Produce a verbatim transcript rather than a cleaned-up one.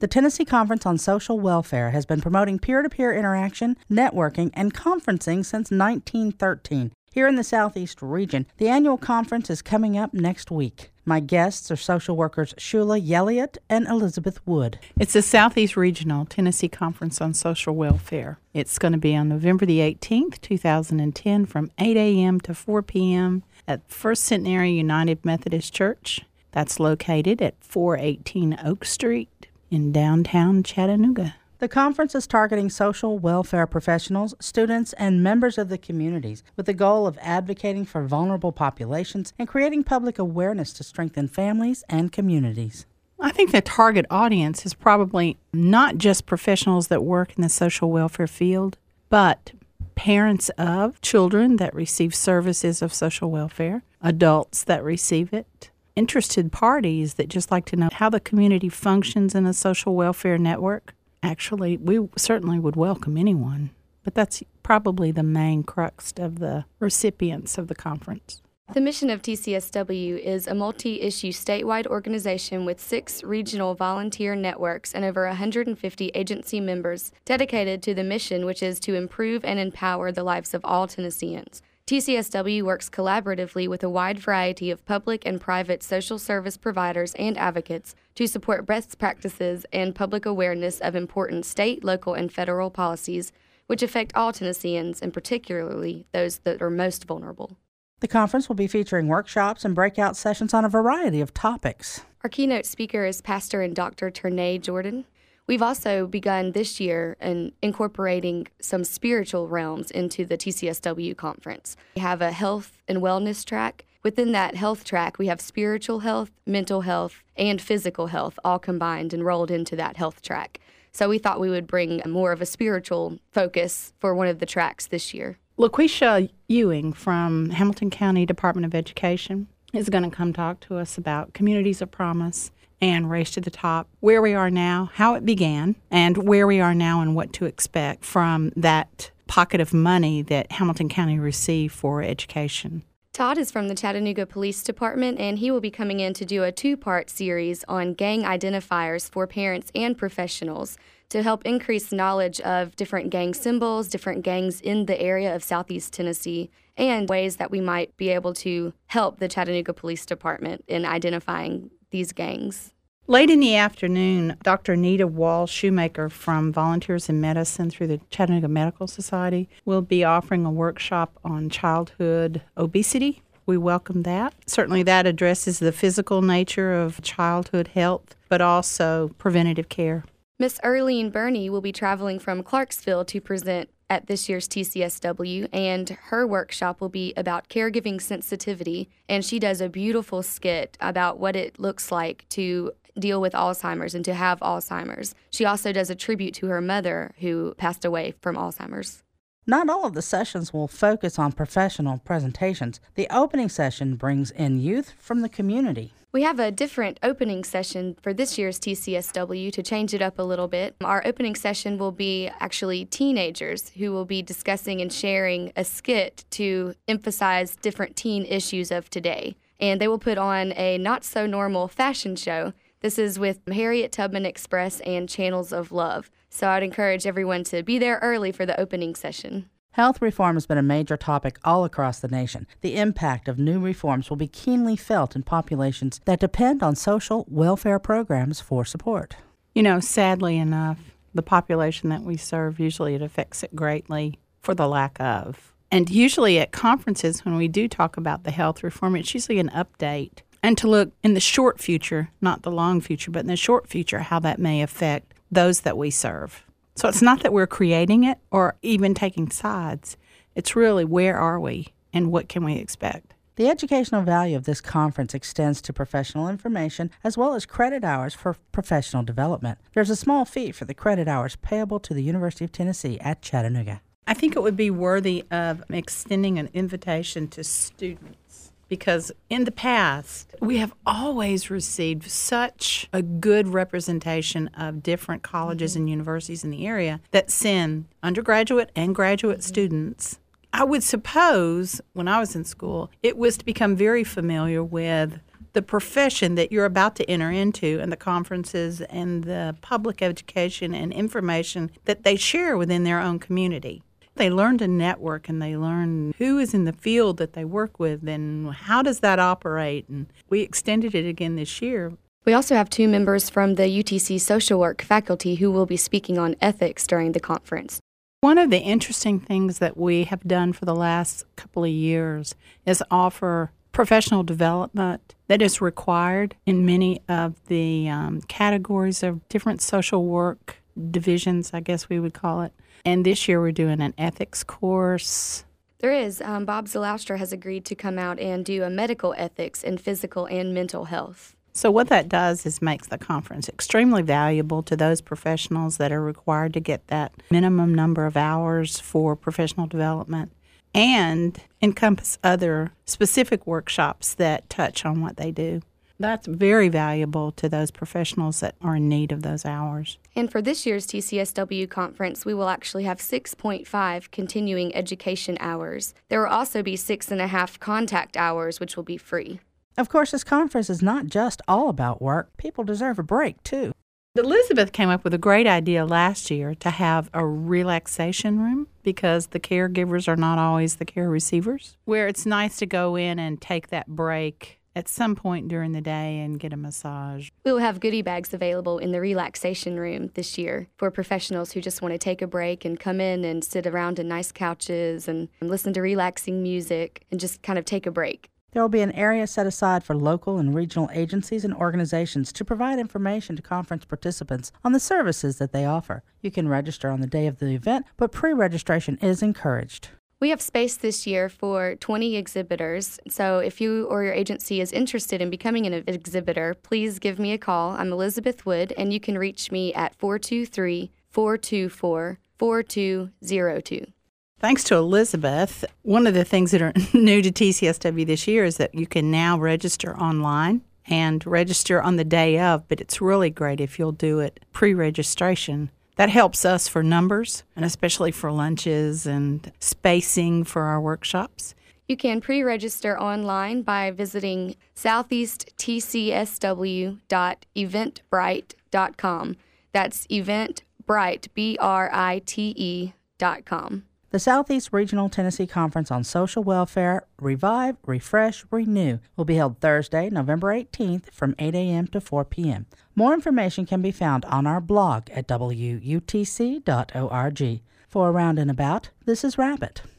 The Tennessee Conference on Social Welfare has been promoting peer-to-peer interaction, networking, and conferencing since nineteen thirteen. Here in the Southeast region, the annual conference is coming up next week. My guests are social workers Shula Yelliott and Elizabeth Wood. It's the Southeast Regional Tennessee Conference on Social Welfare. It's going to be on November the eighteenth, two thousand ten from eight a.m. to four p.m. at First Centenary United Methodist Church. That's located at four eighteen Oak Street in downtown Chattanooga. The conference is targeting social welfare professionals, students, and members of the communities with the goal of advocating for vulnerable populations and creating public awareness to strengthen families and communities. I think the target audience is probably not just professionals that work in the social welfare field, but parents of children that receive services of social welfare, adults that receive it, interested parties that just like to know how the community functions in a social welfare network. Actually, we certainly would welcome anyone, but that's probably the main crux of the recipients of the conference. The mission of T C S W is a multi-issue statewide organization with six regional volunteer networks and over one hundred fifty agency members dedicated to the mission, which is to improve and empower the lives of all Tennesseans. T C S W works collaboratively with a wide variety of public and private social service providers and advocates to support best practices and public awareness of important state, local, and federal policies which affect all Tennesseans, and particularly those that are most vulnerable. The conference will be featuring workshops and breakout sessions on a variety of topics. Our keynote speaker is Pastor and Doctor Ternay Jordan. We've also begun this year in incorporating some spiritual realms into the T C S W conference. We have a health and wellness track. Within that health track, we have spiritual health, mental health, and physical health all combined and rolled into that health track. So we thought we would bring more of a spiritual focus for one of the tracks this year. LaQuisha Ewing from Hamilton County Department of Education is going to come talk to us about Communities of Promise and Race to the Top, where we are now, how it began, and where we are now and what to expect from that pocket of money that Hamilton County received for education. Todd is from the Chattanooga Police Department, and he will be coming in to do a two-part series on gang identifiers for parents and professionals to help increase knowledge of different gang symbols, different gangs in the area of Southeast Tennessee, and ways that we might be able to help the Chattanooga Police Department in identifying these gangs. Late in the afternoon, Doctor Anita Wall Shoemaker from Volunteers in Medicine through the Chattanooga Medical Society will be offering a workshop on childhood obesity. We welcome that. Certainly that addresses the physical nature of childhood health, but also preventative care. Miss Earlene Burney will be traveling from Clarksville to present at this year's T C S W, and her workshop will be about caregiving sensitivity, and she does a beautiful skit about what it looks like to deal with Alzheimer's and to have Alzheimer's. She also does a tribute to her mother who passed away from Alzheimer's. Not all of the sessions will focus on professional presentations. The opening session brings in youth from the community. We have a different opening session for this year's T C S W to change it up a little bit. Our opening session will be actually teenagers who will be discussing and sharing a skit to emphasize different teen issues of today. And they will put on a not-so-normal fashion show. This is with Harriet Tubman Express and Channels of Love. So I'd encourage everyone to be there early for the opening session. Health reform has been a major topic all across the nation. The impact of new reforms will be keenly felt in populations that depend on social welfare programs for support. You know, sadly enough, the population that we serve, usually it affects it greatly for the lack of. And usually at conferences, when we do talk about the health reform, it's usually an update. And to look in the short future, not the long future, but in the short future, how that may affect those that we serve. So it's not that we're creating it or even taking sides. It's really where are we and what can we expect. The educational value of this conference extends to professional information as well as credit hours for professional development. There's a small fee for the credit hours payable to the University of Tennessee at Chattanooga. I think it would be worthy of extending an invitation to students. Because in the past, we have always received such a good representation of different colleges and universities in the area that send undergraduate and graduate mm-hmm. students. I would suppose when I was in school, it was to become very familiar with the profession that you're about to enter into and the conferences and the public education and information that they share within their own community. They learn to network and they learn who is in the field that they work with and how does that operate. And we extended it again this year. We also have two members from the U T C social work faculty who will be speaking on ethics during the conference. One of the interesting things that we have done for the last couple of years is offer professional development that is required in many of the um, categories of different social work divisions, I guess we would call it. And this year we're doing an ethics course. There is. Um, Bob Zalaustra has agreed to come out and do a medical ethics in physical and mental health. So what that does is makes the conference extremely valuable to those professionals that are required to get that minimum number of hours for professional development and encompass other specific workshops that touch on what they do. That's very valuable to those professionals that are in need of those hours. And for this year's T C S W conference, we will actually have six point five continuing education hours. There will also be six and a half contact hours, which will be free. Of course, this conference is not just all about work. People deserve a break, too. Elizabeth came up with a great idea last year to have a relaxation room because the caregivers are not always the care receivers, where it's nice to go in and take that break at some point during the day and get a massage. We will have goodie bags available in the relaxation room this year for professionals who just want to take a break and come in and sit around in nice couches and listen to relaxing music and just kind of take a break. There will be an area set aside for local and regional agencies and organizations to provide information to conference participants on the services that they offer. You can register on the day of the event, but pre-registration is encouraged. We have space this year for twenty exhibitors, so if you or your agency is interested in becoming an exhibitor, please give me a call. I'm Elizabeth Wood, and you can reach me at four two three, four two four, four two zero two. Thanks to Elizabeth, one of the things that are new to T C S W this year is that you can now register online and register on the day of, but it's really great if you'll do it pre-registration. That helps us for numbers, and especially for lunches and spacing for our workshops. You can pre-register online by visiting southeast t c s w dot eventbrite dot com. That's eventbrite, B R I T E dot com. The Southeast Regional Tennessee Conference on Social Welfare, Revive, Refresh, Renew will be held Thursday, November eighteenth from eight a.m. to four p.m. More information can be found on our blog at w u t c dot org. For Around and About, this is Rabbit.